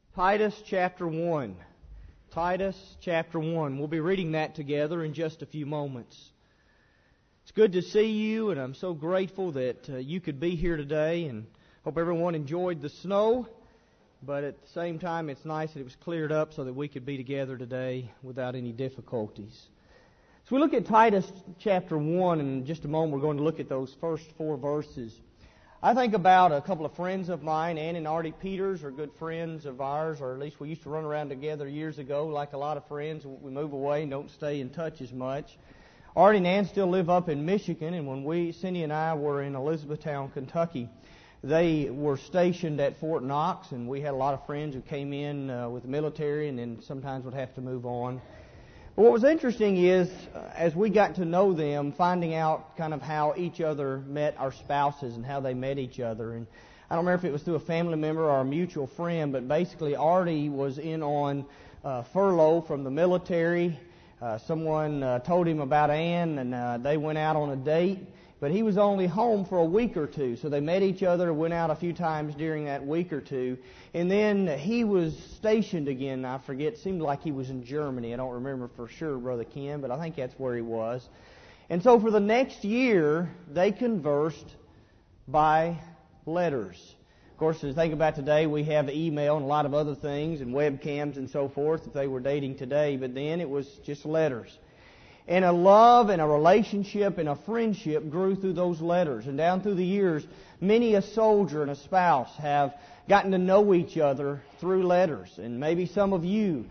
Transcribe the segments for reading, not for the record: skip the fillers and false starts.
Titus chapter 1. Titus chapter 1. We'll be reading that together in just a few moments. It's good to see you, and I'm so grateful that you could be here today, and hope everyone enjoyed the snow. But at the same time, it's nice that it was cleared up so that we could be together today without any difficulties. So we look at Titus chapter 1, and in just a moment we're going to look at those first 4 verses. I think about a couple of friends of mine. Ann and Artie Peters are good friends of ours, or at least we used to run around together years ago. Like a lot of friends, we move away and don't stay in touch as much. Artie and Ann still live up in Michigan, and when Cindy and I were in Elizabethtown, Kentucky, they were stationed at Fort Knox, and we had a lot of friends who came in with the military and then sometimes would have to move on. But what was interesting is, as we got to know them, finding out kind of how each other met our spouses and how they met each other. And I don't remember if it was through a family member or a mutual friend, but basically Artie was in on furlough from the military. Someone told him about Ann, and they went out on a date. But he was only home for a week or two, so they met each other, went out a few times during that week or two. And then he was stationed again, I forget, it seemed like he was in Germany. I don't remember for sure, Brother Ken, but I think that's where he was. And so for the next year, they conversed by letters. Of course, as you think about today, we have email and a lot of other things and webcams and so forth if they were dating today, but then it was just letters. And a love and a relationship and a friendship grew through those letters. And down through the years, many a soldier and a spouse have gotten to know each other through letters. And maybe some of you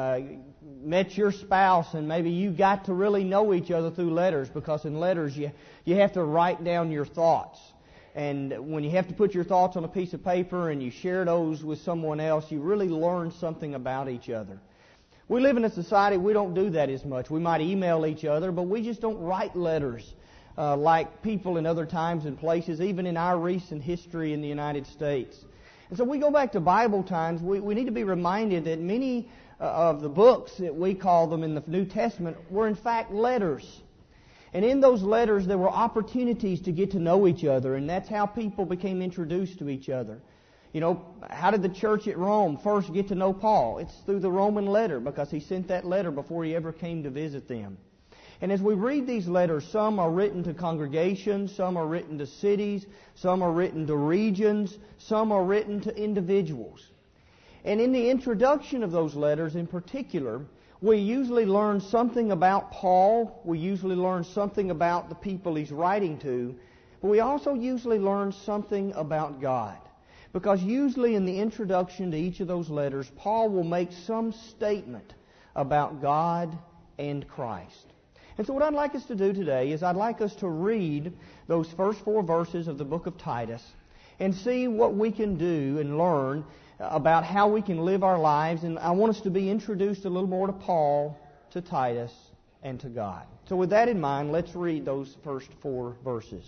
met your spouse, and maybe you got to really know each other through letters, because in letters you have to write down your thoughts. And when you have to put your thoughts on a piece of paper and you share those with someone else, you really learn something about each other. We live in a society, we don't do that as much. We might email each other, but we just don't write letters like people in other times and places, even in our recent history in the United States. And so we go back to Bible times, we need to be reminded that many of the books that we call them in the New Testament were in fact letters. And in those letters there were opportunities to get to know each other, and that's how people became introduced to each other. You know, how did the church at Rome first get to know Paul? It's through the Roman letter, because he sent that letter before he ever came to visit them. And as we read these letters, some are written to congregations, some are written to cities, some are written to regions, some are written to individuals. And in the introduction of those letters in particular, we usually learn something about Paul, we usually learn something about the people he's writing to, but we also usually learn something about God. Because usually in the introduction to each of those letters, Paul will make some statement about God and Christ. And so what I'd like us to do today is I'd like us to read those first 4 verses of the book of Titus and see what we can do and learn about how we can live our lives. And I want us to be introduced a little more to Paul, to Titus, and to God. So with that in mind, let's read those first 4 verses.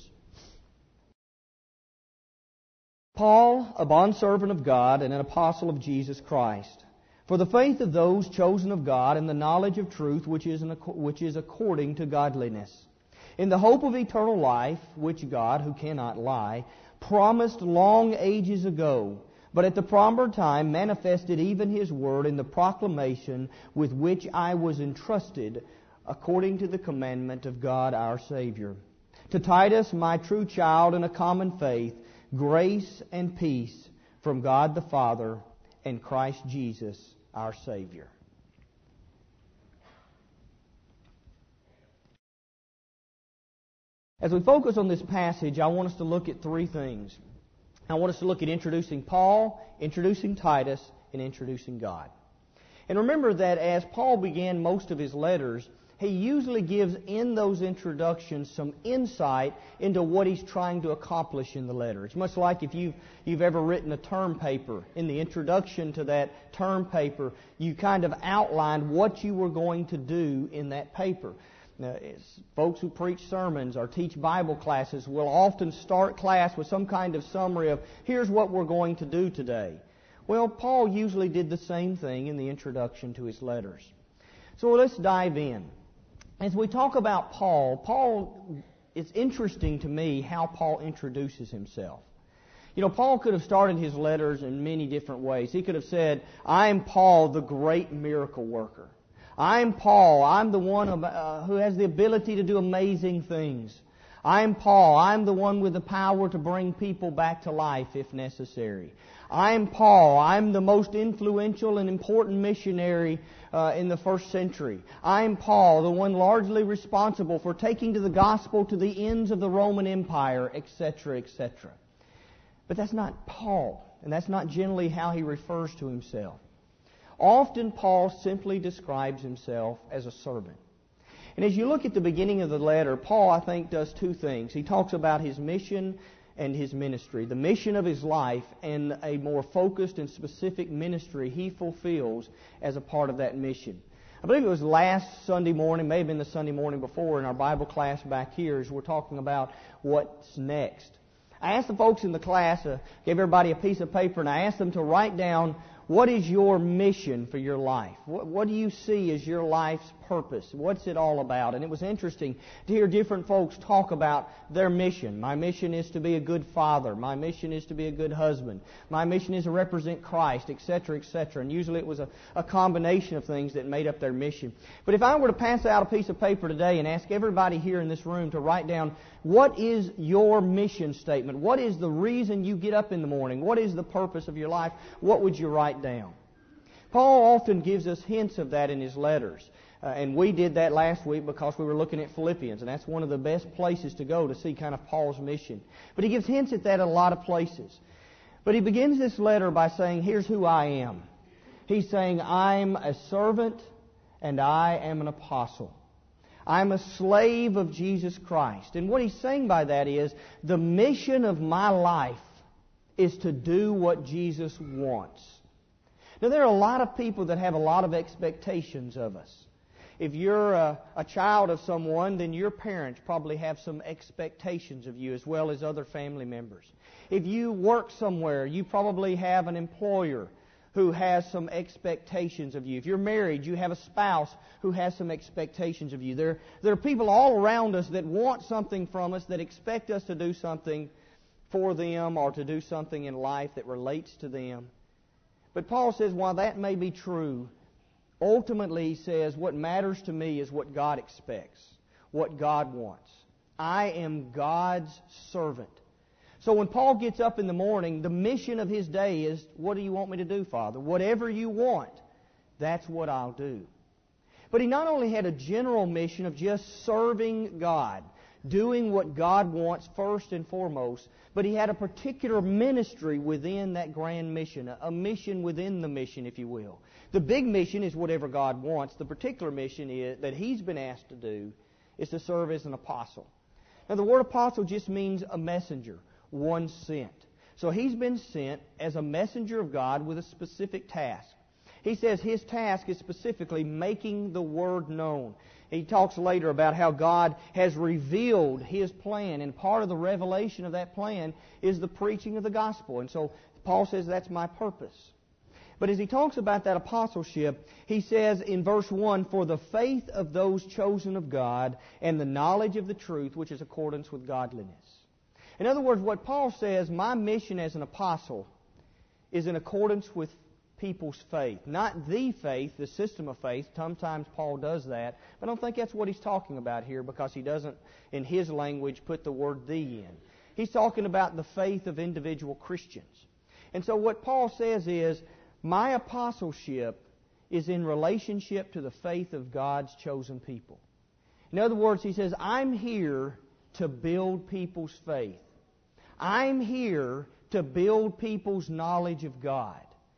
Paul, a bondservant of God and an apostle of Jesus Christ, for the faith of those chosen of God and the knowledge of truth which is according to godliness, in the hope of eternal life, which God, who cannot lie, promised long ages ago, but at the proper time manifested even His word in the proclamation with which I was entrusted, according to the commandment of God our Savior. To Titus, my true child in a common faith, grace and peace from God the Father and Christ Jesus our Savior. As we focus on this passage, I want us to look at 3 things. I want us to look at introducing Paul, introducing Titus, and introducing God. And remember that as Paul began most of his letters, he usually gives in those introductions some insight into what he's trying to accomplish in the letter. It's much like if you've ever written a term paper. In the introduction to that term paper, you kind of outlined what you were going to do in that paper. Now, folks who preach sermons or teach Bible classes will often start class with some kind of summary of, here's what we're going to do today. Well, Paul usually did the same thing in the introduction to his letters. So let's dive in. As we talk about Paul, it's interesting to me how Paul introduces himself. You know, Paul could have started his letters in many different ways. He could have said, I'm Paul, the great miracle worker. I'm Paul. I'm the one who has the ability to do amazing things. I'm Paul. I'm the one with the power to bring people back to life if necessary. I'm Paul. I'm the most influential and important missionary in the first century. I'm Paul, the one largely responsible for taking the gospel to the ends of the Roman Empire, etc., etc. But that's not Paul, and that's not generally how he refers to himself. Often Paul simply describes himself as a servant. And as you look at the beginning of the letter, Paul, I think, does two things. He talks about his mission and his ministry, the mission of his life and a more focused and specific ministry he fulfills as a part of that mission. I believe it was last Sunday morning, may have been the Sunday morning before, in our Bible class back here, as we're talking about what's next. I asked the folks in the class, gave everybody a piece of paper, and I asked them to write down, what is your mission for your life? What do you see as your life's purpose? What's it all about? And it was interesting to hear different folks talk about their mission. My mission is to be a good father. My mission is to be a good husband. My mission is to represent Christ, etc., etc. And usually it was a combination of things that made up their mission. But if I were to pass out a piece of paper today and ask everybody here in this room to write down, what is your mission statement? What is the reason you get up in the morning? What is the purpose of your life? What would you write down? Paul often gives us hints of that in his letters. And we did that last week because we were looking at Philippians. And that's one of the best places to go to see kind of Paul's mission. But he gives hints at that in a lot of places. But he begins this letter by saying, here's who I am. He's saying, I'm a servant and I am an apostle. I'm a slave of Jesus Christ. And what he's saying by that is, the mission of my life is to do what Jesus wants. Now, there are a lot of people that have a lot of expectations of us. If you're a child of someone, then your parents probably have some expectations of you as well as other family members. If you work somewhere, you probably have an employer who has some expectations of you. If you're married, you have a spouse who has some expectations of you. There are people all around us that want something from us, that expect us to do something for them or to do something in life that relates to them. But Paul says, while that may be true, ultimately he says, what matters to me is what God expects, what God wants. I am God's servant. So when Paul gets up in the morning, the mission of his day is, what do you want me to do, Father? Whatever you want, that's what I'll do. But he not only had a general mission of just serving God, doing what God wants first and foremost, but he had a particular ministry within that grand mission, a mission within the mission, if you will. The big mission is whatever God wants. The particular mission that he's been asked to do is to serve as an apostle. Now, the word apostle just means a messenger, one sent. So he's been sent as a messenger of God with a specific task. He says his task is specifically making the Word known. He talks later about how God has revealed His plan, and part of the revelation of that plan is the preaching of the gospel. And so Paul says that's my purpose. But as he talks about that apostleship, he says in verse 1, for the faith of those chosen of God and the knowledge of the truth, which is accordance with godliness. In other words, what Paul says, my mission as an apostle is in accordance with people's faith. Not the faith, the system of faith. Sometimes Paul does that. But I don't think that's what he's talking about here, because he doesn't, in his language, put the word "the" in. He's talking about the faith of individual Christians. And so what Paul says is, my apostleship is in relationship to the faith of God's chosen people. In other words, he says, I'm here to build people's faith. I'm here to build people's knowledge of God,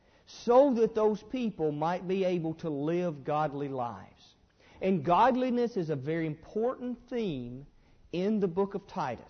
so that those people might be able to live godly lives. And godliness is a very important theme in the book of Titus.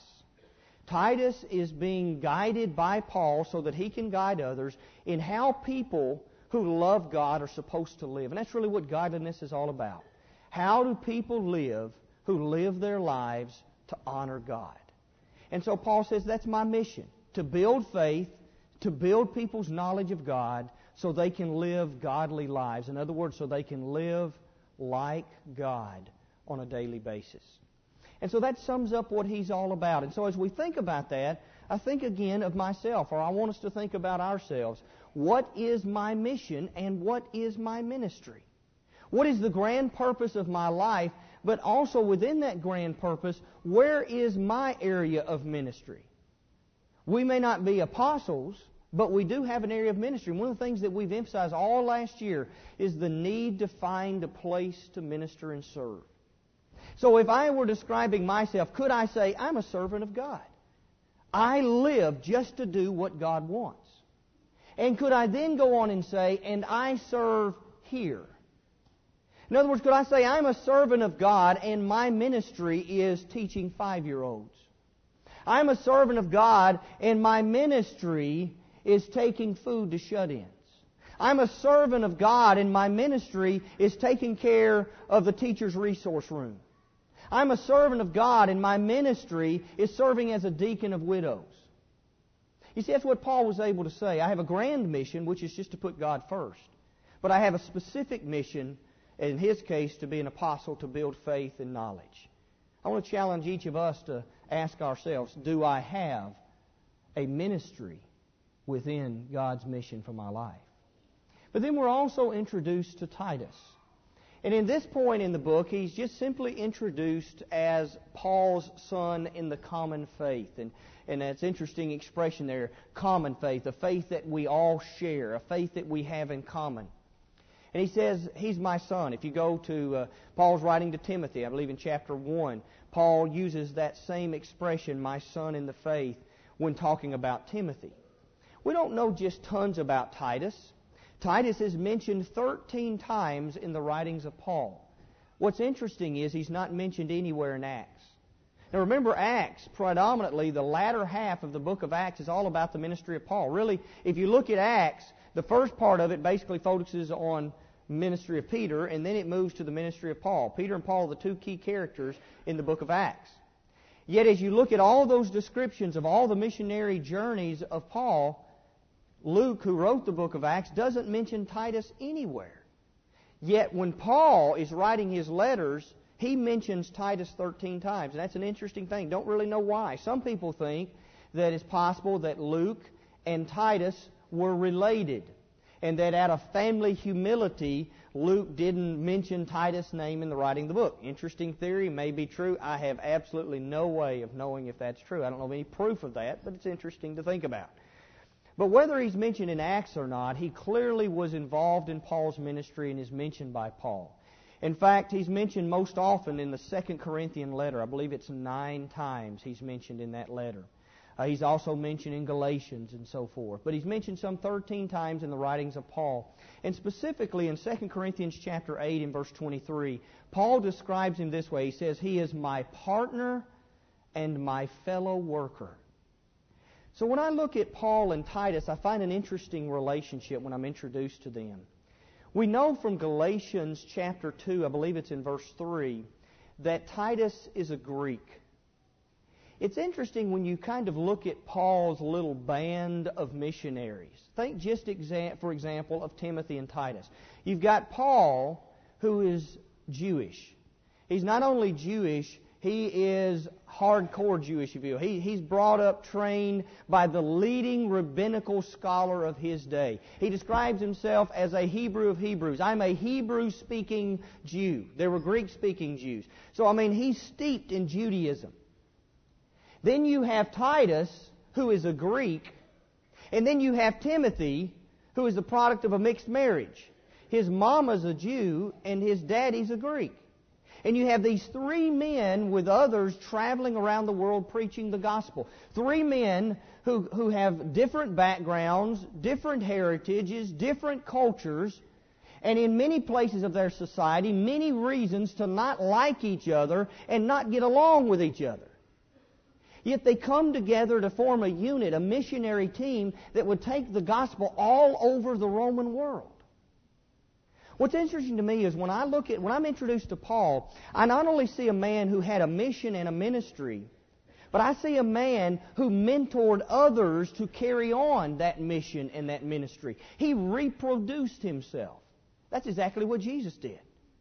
Titus is being guided by Paul so that he can guide others in how people who love God are supposed to live. And that's really what godliness is all about. How do people live who live their lives to honor God? And so Paul says that's my mission, to build faith, to build people's knowledge of God so they can live godly lives. In other words, so they can live like God on a daily basis. And so that sums up what he's all about. And so as we think about that, I think again of myself, or I want us to think about ourselves. What is my mission and what is my ministry? What is the grand purpose of my life? But also within that grand purpose, where is my area of ministry? We may not be apostles, but we do have an area of ministry. One of the things that we've emphasized all last year is the need to find a place to minister and serve. So if I were describing myself, could I say, I'm a servant of God? I live just to do what God wants. And could I then go on and say, and I serve here? In other words, could I say, I'm a servant of God and my ministry is teaching 5-year-olds? I'm a servant of God and my ministry is taking food to shut-ins. I'm a servant of God and my ministry is taking care of the teacher's resource room. I'm a servant of God and my ministry is serving as a deacon of widows. You see, that's what Paul was able to say. I have a grand mission, which is just to put God first. But I have a specific mission, in his case, to be an apostle, to build faith and knowledge. I want to challenge each of us to ask ourselves, do I have a ministry within God's mission for my life? But then we're also introduced to Titus. And in this point in the book, he's just simply introduced as Paul's son in the common faith. And that's an interesting expression there, common faith, a faith that we all share, a faith that we have in common. And he says, he's my son. If you go to Paul's writing to Timothy, I believe in chapter 1, Paul uses that same expression, my son in the faith, when talking about Timothy. We don't know just tons about Titus. Titus is mentioned 13 times in the writings of Paul. What's interesting is he's not mentioned anywhere in Acts. Now remember, Acts, predominantly, the latter half of the book of Acts is all about the ministry of Paul. Really, if you look at Acts, the first part of it basically focuses on ministry of Peter, and then it moves to the ministry of Paul. Peter and Paul are the two key characters in the book of Acts. Yet as you look at all those descriptions of all the missionary journeys of Paul, Luke, who wrote the book of Acts, doesn't mention Titus anywhere. Yet when Paul is writing his letters, he mentions Titus 13 times. And that's an interesting thing. Don't really know why. Some people think that it's possible that Luke and Titus were related, and that out of family humility, Luke didn't mention Titus' name in the writing of the book. Interesting theory, may be true. I have absolutely no way of knowing if that's true. I don't know of any proof of that, but it's interesting to think about. But whether he's mentioned in Acts or not, he clearly was involved in Paul's ministry and is mentioned by Paul. In fact, he's mentioned most often in the 2 Corinthian letter. I believe it's 9 times he's mentioned in that letter. He's also mentioned in Galatians and so forth. But he's mentioned some 13 times in the writings of Paul. And specifically in 2 Corinthians chapter 8 and verse 23, Paul describes him this way. He says, he is my partner and my fellow worker. So when I look at Paul and Titus, I find an interesting relationship when I'm introduced to them. We know from Galatians chapter 2, I believe it's in verse 3, that Titus is a Greek. It's interesting when you kind of look at Paul's little band of missionaries. Think just for example of Timothy and Titus. You've got Paul, who is Jewish. He's not only Jewish, he is hardcore Jewish, if you will. He's brought up, trained by the leading rabbinical scholar of his day. He describes himself as a Hebrew of Hebrews. I'm a Hebrew-speaking Jew. There were Greek-speaking Jews. So, he's steeped in Judaism. Then you have Titus, who is a Greek. And then you have Timothy, who is the product of a mixed marriage. His mama's a Jew, and his daddy's a Greek. And you have these 3 men with others traveling around the world preaching the gospel. 3 men who have different backgrounds, different heritages, different cultures, and in many places of their society, many reasons to not like each other and not get along with each other. Yet they come together to form a unit, a missionary team that would take the gospel all over the Roman world. What's interesting to me is when I'm introduced to Paul, I not only see a man who had a mission and a ministry, but I see a man who mentored others to carry on that mission and that ministry. He reproduced himself. That's exactly what Jesus did.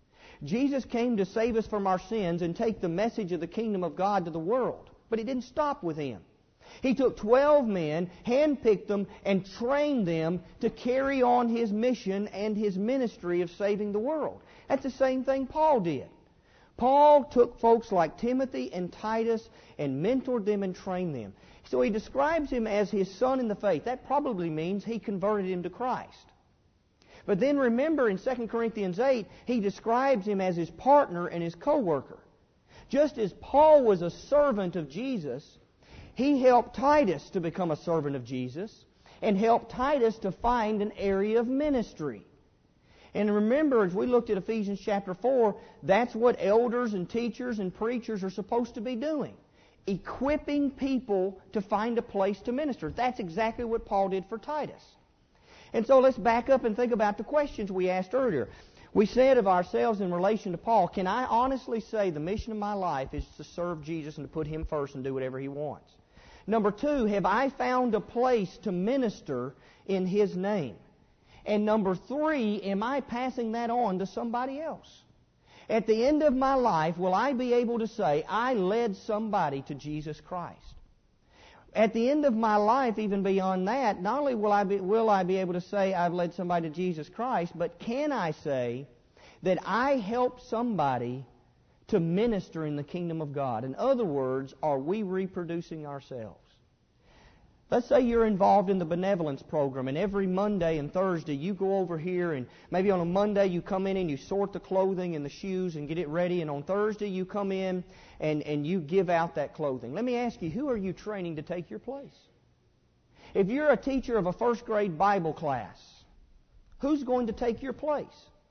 Jesus came to save us from our sins and take the message of the kingdom of God to the world. But He didn't stop with Him. He took 12 men, handpicked them, and trained them to carry on His mission and His ministry of saving the world. That's the same thing Paul did. Paul took folks like Timothy and Titus and mentored them and trained them. So he describes him as his son in the faith. That probably means he converted him to Christ. But then remember in 2 Corinthians 8, he describes him as his partner and his co-worker. Just as Paul was a servant of Jesus, he helped Titus to become a servant of Jesus and helped Titus to find an area of ministry. And remember, as we looked at Ephesians chapter 4, that's what elders and teachers and preachers are supposed to be doing. Equipping people to find a place to minister. That's exactly what Paul did for Titus. And so let's back up and think about the questions we asked earlier. We said of ourselves in relation to Paul, can I honestly say the mission of my life is to serve Jesus and to put Him first and do whatever He wants? Number 2, have I found a place to minister in His name? And number 3, am I passing that on to somebody else? At the end of my life, will I be able to say, I led somebody to Jesus Christ? At the end of my life, even beyond that, not only will I be able to say I've led somebody to Jesus Christ, but can I say that I helped somebody to minister in the kingdom of God? In other words, are we reproducing ourselves? Let's say you're involved in the benevolence program, and every Monday and Thursday you go over here, and maybe on a Monday you come in and you sort the clothing and the shoes and get it ready, and on Thursday you come in and you give out that clothing. Let me ask you, who are you training to take your place? If you're a teacher of a first grade Bible class, who's going to take your place?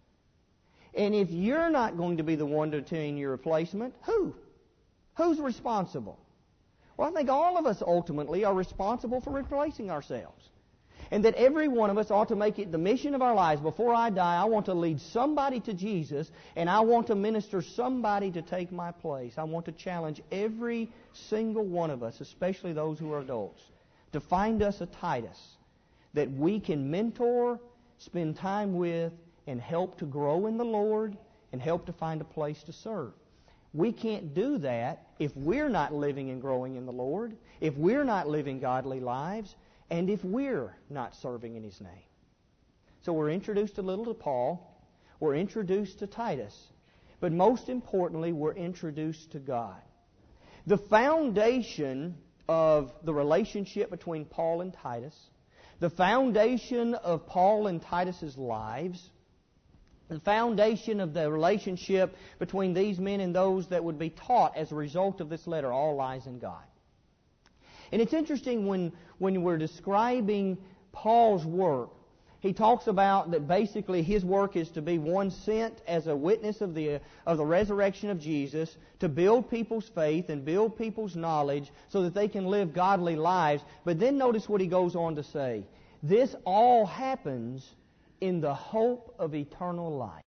And if you're not going to be the one to attain your replacement, who? Who's responsible? Well, I think all of us ultimately are responsible for replacing ourselves. And that every one of us ought to make it the mission of our lives. Before I die, I want to lead somebody to Jesus, and I want to minister somebody to take my place. I want to challenge every single one of us, especially those who are adults, to find us a Titus that we can mentor, spend time with, and help to grow in the Lord, and help to find a place to serve. We can't do that if we're not living and growing in the Lord, if we're not living godly lives, and if we're not serving in His name. So we're introduced a little to Paul, we're introduced to Titus, but most importantly, we're introduced to God. The foundation of the relationship between Paul and Titus, the foundation of Paul and Titus's lives, the foundation of the relationship between these men and those that would be taught as a result of this letter all lies in God. And it's interesting when we're describing Paul's work, he talks about that basically his work is to be one sent as a witness of the resurrection of Jesus to build people's faith and build people's knowledge so that they can live godly lives. But then notice what he goes on to say. This all happens in the hope of eternal life.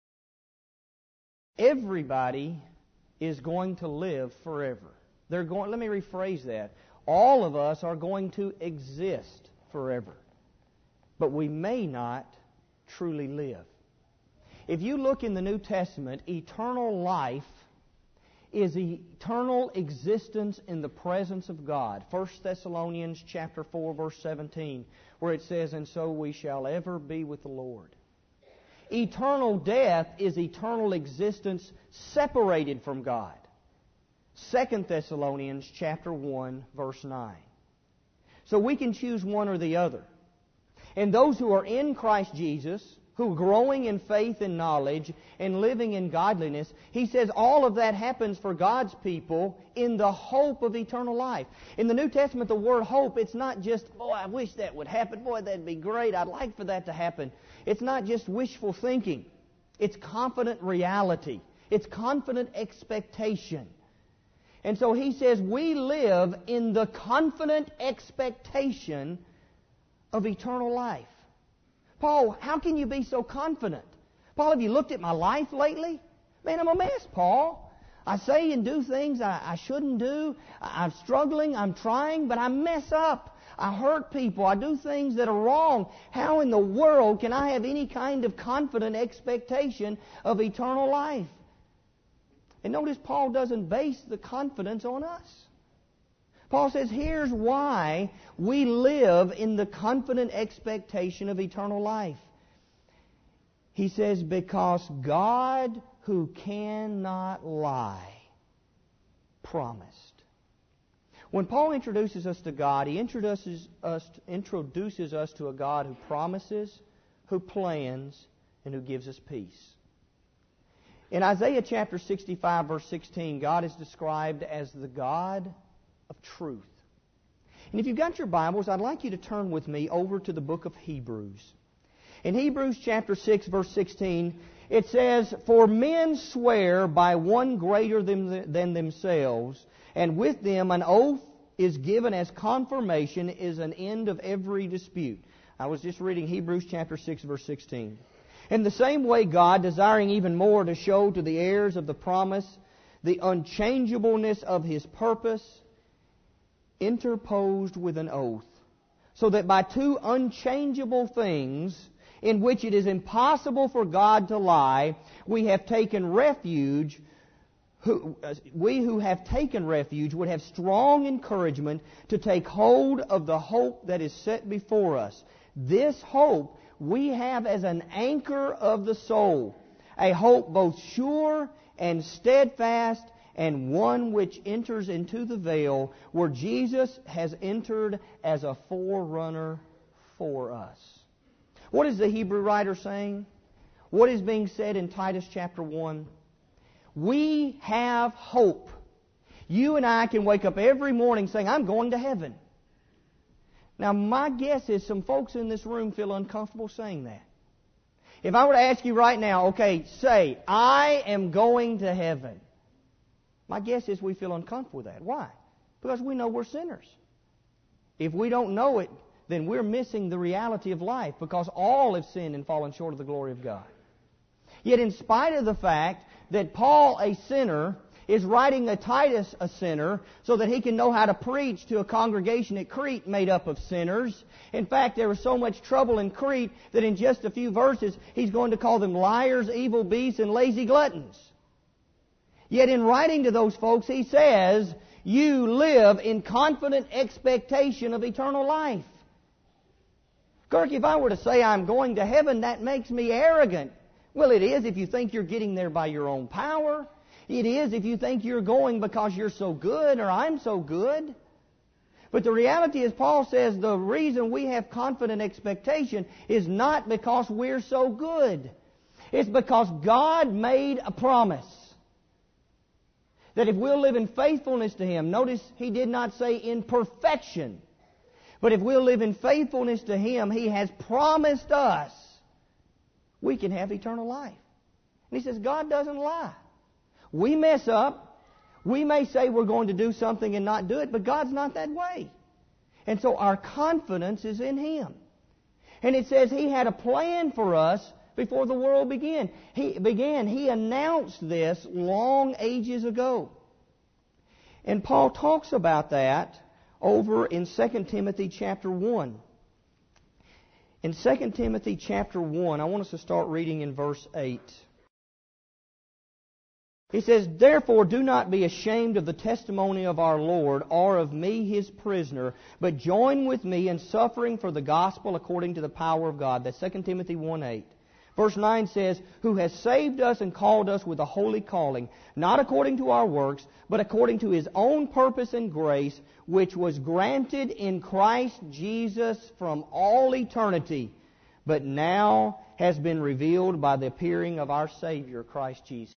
Everybody is going to live forever. Let me rephrase that. All of us are going to exist forever. But we may not truly live. If you look in the New Testament, eternal life is eternal existence in the presence of God. 1 Thessalonians chapter 4, verse 17, where it says, and so we shall ever be with the Lord. Eternal death is eternal existence separated from God. 2 Thessalonians chapter 1, verse 9. So we can choose one or the other. And those who are in Christ Jesus, who are growing in faith and knowledge and living in godliness, he says all of that happens for God's people in the hope of eternal life. In the New Testament, the word hope, it's not just, boy, I wish that would happen. Boy, that'd be great. I'd like for that to happen. It's not just wishful thinking. It's confident reality. It's confident expectation. And so he says we live in the confident expectation of eternal life. Paul, how can you be so confident? Paul, have you looked at my life lately? Man, I'm a mess, Paul. I say and do things I shouldn't do. I'm struggling, I'm trying, but I mess up. I hurt people. I do things that are wrong. How in the world can I have any kind of confident expectation of eternal life? And notice Paul doesn't base the confidence on us. Paul says, here's why we live in the confident expectation of eternal life. He says, because God, who cannot lie, promised. When Paul introduces us to God, he introduces us to a God who promises, who plans, and who gives us peace. In Isaiah chapter 65, verse 16, God is described as the God of truth. And if you've got your Bibles, I'd like you to turn with me over to the book of Hebrews. In Hebrews chapter 6, verse 16, it says, "For men swear by one greater than themselves, and with them an oath is given as confirmation is an end of every dispute." I was just reading Hebrews chapter 6, verse 16. In the same way, God, desiring even more to show to the heirs of the promise the unchangeableness of His purpose, interposed with an oath, so that by two unchangeable things, in which it is impossible for God to lie, we have taken refuge. We who have taken refuge would have strong encouragement to take hold of the hope that is set before us. This hope we have as an anchor of the soul, a hope both sure and steadfast, and one which enters into the veil where Jesus has entered as a forerunner for us. What is the Hebrew writer saying? What is being said in Titus chapter 1? We have hope. You and I can wake up every morning saying, I'm going to heaven. Now, my guess is some folks in this room feel uncomfortable saying that. If I were to ask you right now, okay, say, I am going to heaven. My guess is we feel uncomfortable with that. Why? Because we know we're sinners. If we don't know it, then we're missing the reality of life, because all have sinned and fallen short of the glory of God. Yet in spite of the fact that Paul, a sinner, is writing to Titus, a sinner, so that he can know how to preach to a congregation at Crete made up of sinners. In fact, there was so much trouble in Crete that in just a few verses, he's going to call them liars, evil beasts, and lazy gluttons. Yet in writing to those folks, he says, you live in confident expectation of eternal life. Kirk, if I were to say I'm going to heaven, that makes me arrogant. Well, it is if you think you're getting there by your own power. It is if you think you're going because you're so good or I'm so good. But the reality is, Paul says, the reason we have confident expectation is not because we're so good. It's because God made a promise that if we'll live in faithfulness to Him, notice He did not say in perfection, but if we'll live in faithfulness to Him, He has promised us we can have eternal life. And He says God doesn't lie. We mess up. We may say we're going to do something and not do it, but God's not that way. And so our confidence is in Him. And it says He had a plan for us before the world began. He announced this long ages ago. And Paul talks about that over in 2 Timothy chapter 1. In 2 Timothy chapter 1, I want us to start reading in verse 8. He says, "Therefore do not be ashamed of the testimony of our Lord, or of me His prisoner, but join with me in suffering for the gospel according to the power of God." That's 2 Timothy 1:8. Verse 9 says, "Who has saved us and called us with a holy calling, not according to our works, but according to His own purpose and grace, which was granted in Christ Jesus from all eternity, but now has been revealed by the appearing of our Savior, Christ Jesus."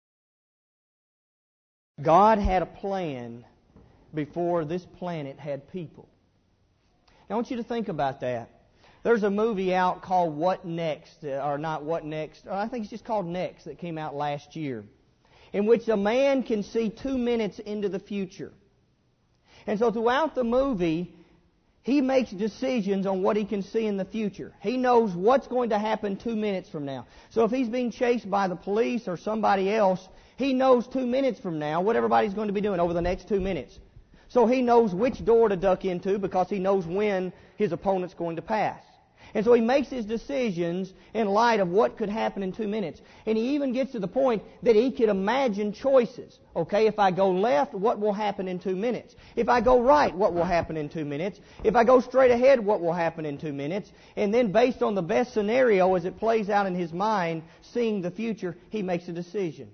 God had a plan before this planet had people. Now I want you to think about that. There's a movie out called What Next, or not What Next, I think it's just called Next, that came out last year, in which a man can see 2 minutes into the future. And so throughout the movie, he makes decisions on what he can see in the future. He knows what's going to happen 2 minutes from now. So if he's being chased by the police or somebody else, he knows 2 minutes from now what everybody's going to be doing over the next 2 minutes. So he knows which door to duck into because he knows when his opponent's going to pass. And so he makes his decisions in light of what could happen in 2 minutes. And he even gets to the point that he could imagine choices. Okay, if I go left, what will happen in 2 minutes? If I go right, what will happen in 2 minutes? If I go straight ahead, what will happen in 2 minutes? And then based on the best scenario as it plays out in his mind, seeing the future, he makes a decision.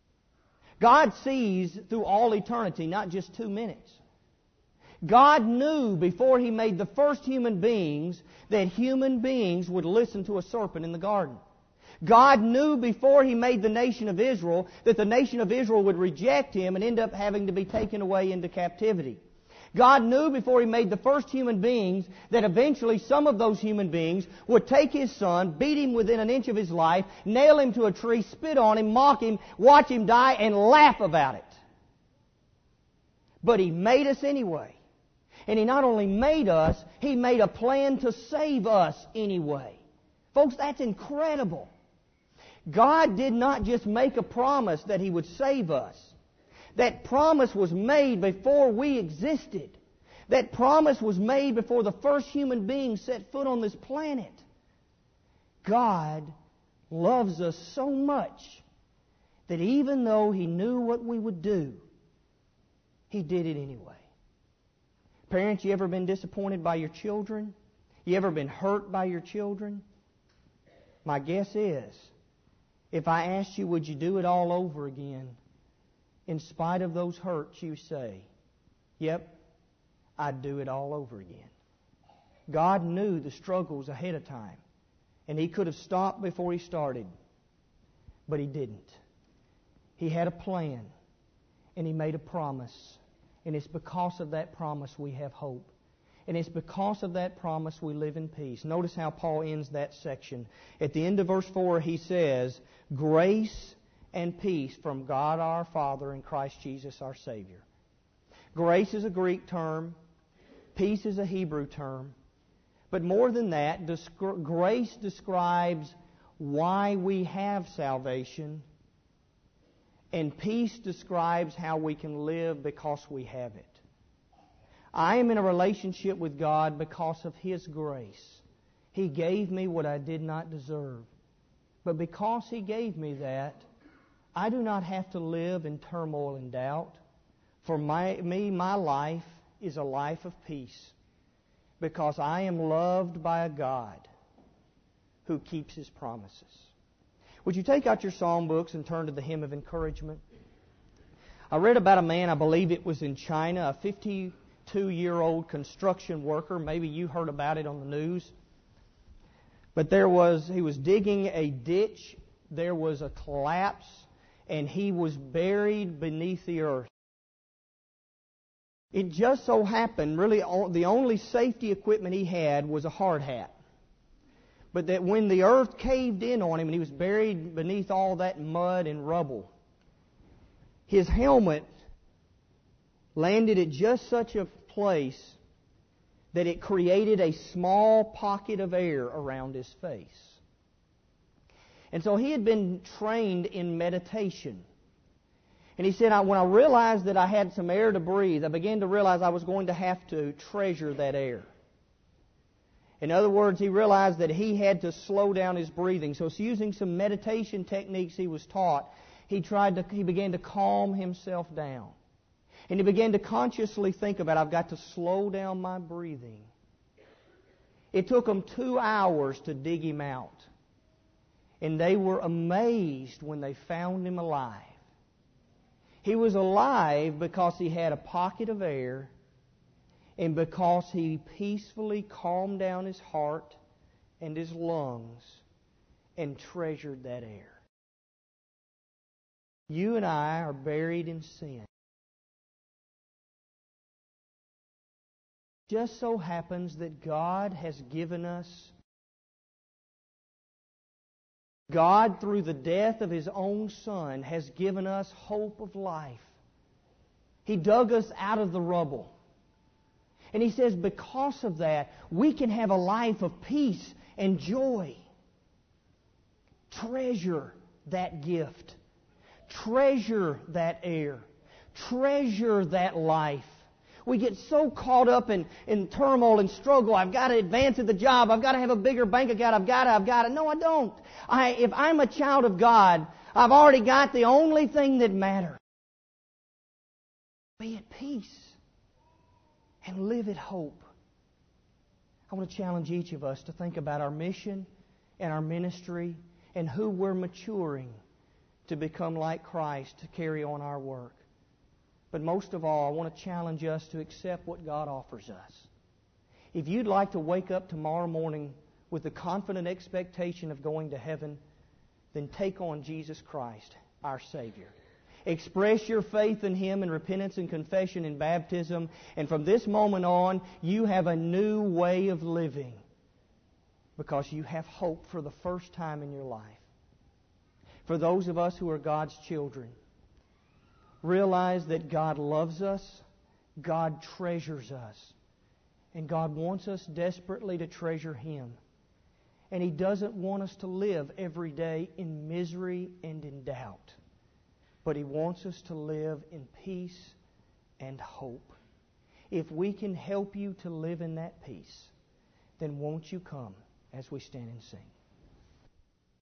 God sees through all eternity, not just 2 minutes. God knew before He made the first human beings that human beings would listen to a serpent in the garden. God knew before He made the nation of Israel that the nation of Israel would reject Him and end up having to be taken away into captivity. God knew before He made the first human beings that eventually some of those human beings would take His Son, beat Him within an inch of His life, nail Him to a tree, spit on Him, mock Him, watch Him die, and laugh about it. But He made us anyway. And He not only made us, He made a plan to save us anyway. Folks, that's incredible. God did not just make a promise that He would save us. That promise was made before we existed. That promise was made before the first human being set foot on this planet. God loves us so much that even though He knew what we would do, He did it anyway. Parents, you ever been disappointed by your children? You ever been hurt by your children? My guess is, if I asked you, would you do it all over again? In spite of those hurts, you say, yep, I'd do it all over again. God knew the struggles ahead of time, and He could have stopped before He started, but He didn't. He had a plan, and He made a promise. And it's because of that promise we have hope. And it's because of that promise we live in peace. Notice how Paul ends that section. At the end of verse 4, he says, grace and peace from God our Father and Christ Jesus our Savior. Grace is a Greek term. Peace is a Hebrew term. But more than that, grace describes why we have salvation. And peace describes how we can live because we have it. I am in a relationship with God because of His grace. He gave me what I did not deserve. But because He gave me that, I do not have to live in turmoil and doubt. For my life is a life of peace because I am loved by a God who keeps His promises. Would you take out your psalm books and turn to the Hymn of Encouragement? I read about a man, I believe it was in China, a 52-year-old construction worker. Maybe you heard about it on the news. But he was digging a ditch. There was a collapse, and he was buried beneath the earth. It just so happened, really, the only safety equipment he had was a hard hat. But that when the earth caved in on him and he was buried beneath all that mud and rubble, his helmet landed at just such a place that it created a small pocket of air around his face. And so he had been trained in meditation. And he said, when I realized that I had some air to breathe, I began to realize I was going to have to treasure that air. In other words, he realized that he had to slow down his breathing. So using some meditation techniques he was taught, he began to calm himself down. And he began to consciously think about, I've got to slow down my breathing. It took them 2 hours to dig him out. And they were amazed when they found him alive. He was alive because he had a pocket of air and because he peacefully calmed down his heart and his lungs and treasured that air. You and I are buried in sin. Just so happens that God has given us, God through the death of His own Son has given us hope of life. He dug us out of the rubble. And He says because of that, we can have a life of peace and joy. Treasure that gift. Treasure that air. Treasure that life. We get so caught up in turmoil and struggle. I've got to advance at the job. I've got to have a bigger bank account. I've got to. No, I don't. If I'm a child of God, I've already got the only thing that matters. Be at peace and live at hope. I want to challenge each of us to think about our mission and our ministry and who we're maturing to become like Christ to carry on our work. But most of all, I want to challenge us to accept what God offers us. If you'd like to wake up tomorrow morning with the confident expectation of going to heaven, then take on Jesus Christ, our Savior. Express your faith in Him in repentance and confession and baptism, and from this moment on, you have a new way of living because you have hope for the first time in your life. For those of us who are God's children, realize that God loves us, God treasures us, and God wants us desperately to treasure Him. And He doesn't want us to live every day in misery and in doubt, but He wants us to live in peace and hope. If we can help you to live in that peace, then won't you come as we stand and sing?